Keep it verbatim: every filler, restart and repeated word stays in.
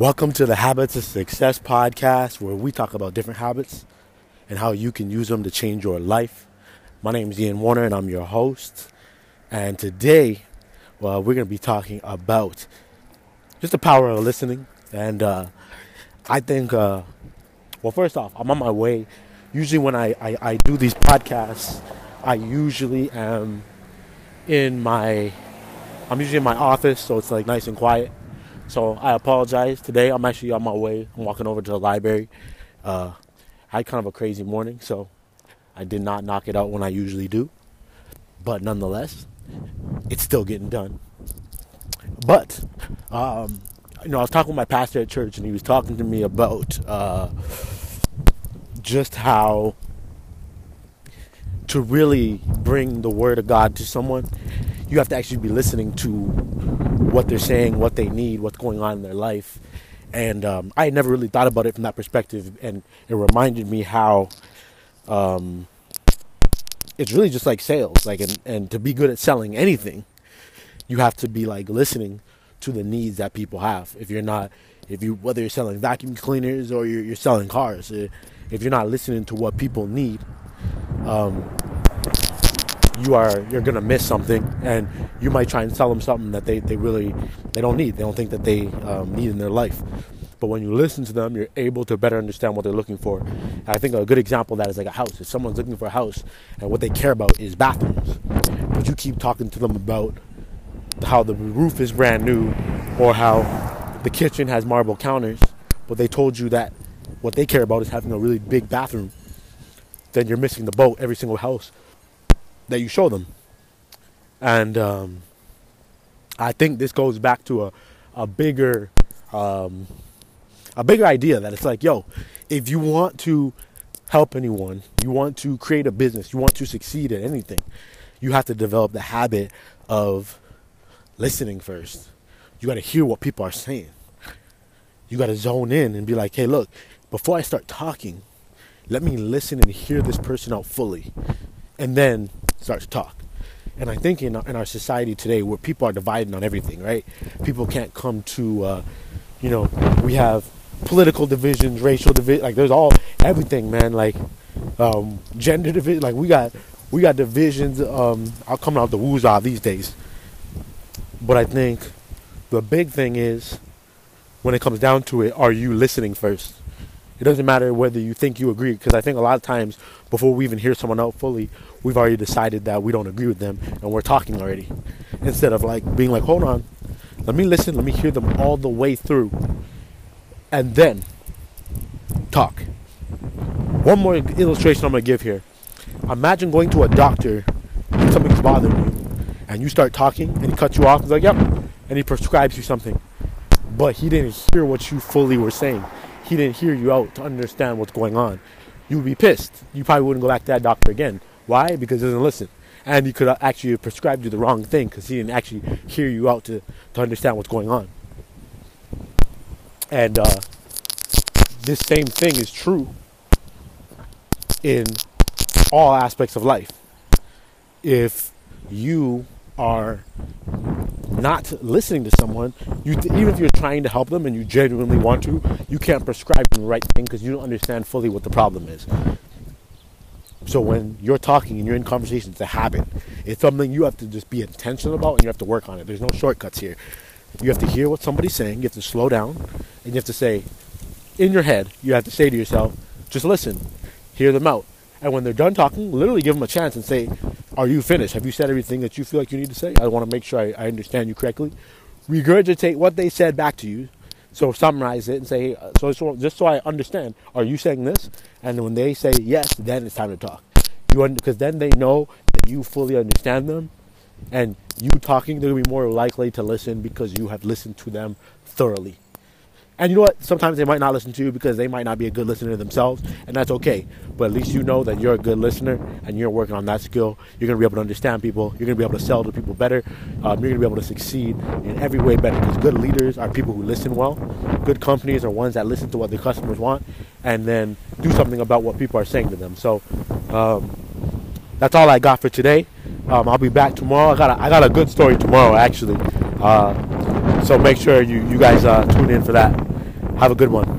Welcome to the Habits of Success podcast, where we talk about different habits and how you can use them to change your life. My name is Ian Warner, and I'm your host. And today, well, we're going to be talking about just the power of listening. And uh, I think, uh, well, first off, I'm on my way. Usually when I, I, I do these podcasts, I usually am in my, I'm usually in my office, so it's like nice and quiet. So I apologize. Today I'm actually on my way. I'm walking over to the library. Uh, I had kind of a crazy morning, so I did not knock it out when I usually do. But nonetheless, it's still getting done. But, um, you know, I was talking with my pastor at church, and he was talking to me about uh, just how to really bring the word of God to someone, you have to actually be listening to what they're saying, what they need, what's going on in their life. And um, I had never really thought about it from that perspective, and it reminded me how um, it's really just like sales. Like, and, and to be good at selling anything, you have to be like listening to the needs that people have. If you're not, if you whether you're selling vacuum cleaners or you're, you're selling cars, if you're not listening to what people need, um, you are you're gonna miss something, and you might try and sell them something that they, they really they don't need. They don't think that they um, need in their life. But when you listen to them, you're able to better understand what they're looking for. And I think a good example of that is like a house. If someone's looking for a house and what they care about is bathrooms, but you keep talking to them about how the roof is brand new or how the kitchen has marble counters, but they told you that what they care about is having a really big bathroom, then you're missing the boat every single house that you show them. And um, I think this goes back to a, a bigger um, a bigger idea that it's like, yo, if you want to help anyone, you want to create a business, you want to succeed at anything, you have to develop the habit of listening first. You got to hear what people are saying. You got to zone in and be like, hey, look, before I start talking, let me listen and hear this person out fully, and then start to talk. And I think in our, in our society today, where people are divided on everything, right? People can't come to, uh, you know, we have political divisions, racial division, like there's all everything, man. Like um, gender division, like we got we got divisions. Um, are coming out the woozah these days. But I think the big thing is, when it comes down to it, are you listening first? It doesn't matter whether you think you agree, because I think a lot of times before we even hear someone out fully, we've already decided that we don't agree with them, and we're talking already. Instead of like being like, hold on, let me listen, let me hear them all the way through, and then talk. One more illustration I'm going to give here. Imagine going to a doctor and something's bothering you, and you start talking, and he cuts you off, he's like, yep, and he prescribes you something. But he didn't hear what you fully were saying. He didn't hear you out to understand what's going on. You would be pissed. You probably wouldn't go back to that doctor again. Why? Because he doesn't listen. And he could actually have prescribed you the wrong thing because he didn't actually hear you out to, to understand what's going on. And uh, this same thing is true in all aspects of life. If you are not listening to someone, you th- even if you're trying to help them and you genuinely want to, you can't prescribe them the right thing because you don't understand fully what the problem is. So when you're talking and you're in conversation, it's a habit. It's something you have to just be intentional about, and you have to work on it. There's no shortcuts here. You have to hear what somebody's saying. You have to slow down, and you have to say, in your head, you have to say to yourself, just listen, hear them out. And when they're done talking, literally give them a chance and say, are you finished? Have you said everything that you feel like you need to say? I want to make sure I, I understand you correctly. Regurgitate what they said back to you. So summarize it and say, so, so just so I understand, are you saying this? And when they say yes, then it's time to talk. You Because then they know that you fully understand them. And you talking, they're going to be more likely to listen because you have listened to them thoroughly. And you know what? Sometimes they might not listen to you because they might not be a good listener themselves, and that's okay. But at least you know that you're a good listener and you're working on that skill. You're going to be able to understand people. You're going to be able to sell to people better. Um, you're going to be able to succeed in every way better, because good leaders are people who listen well. Good companies are ones that listen to what their customers want and then do something about what people are saying to them. So um, that's all I got for today. Um, I'll be back tomorrow. I got a, I got a good story tomorrow, actually. Uh, so make sure you, you guys uh, tune in for that. Have a good one.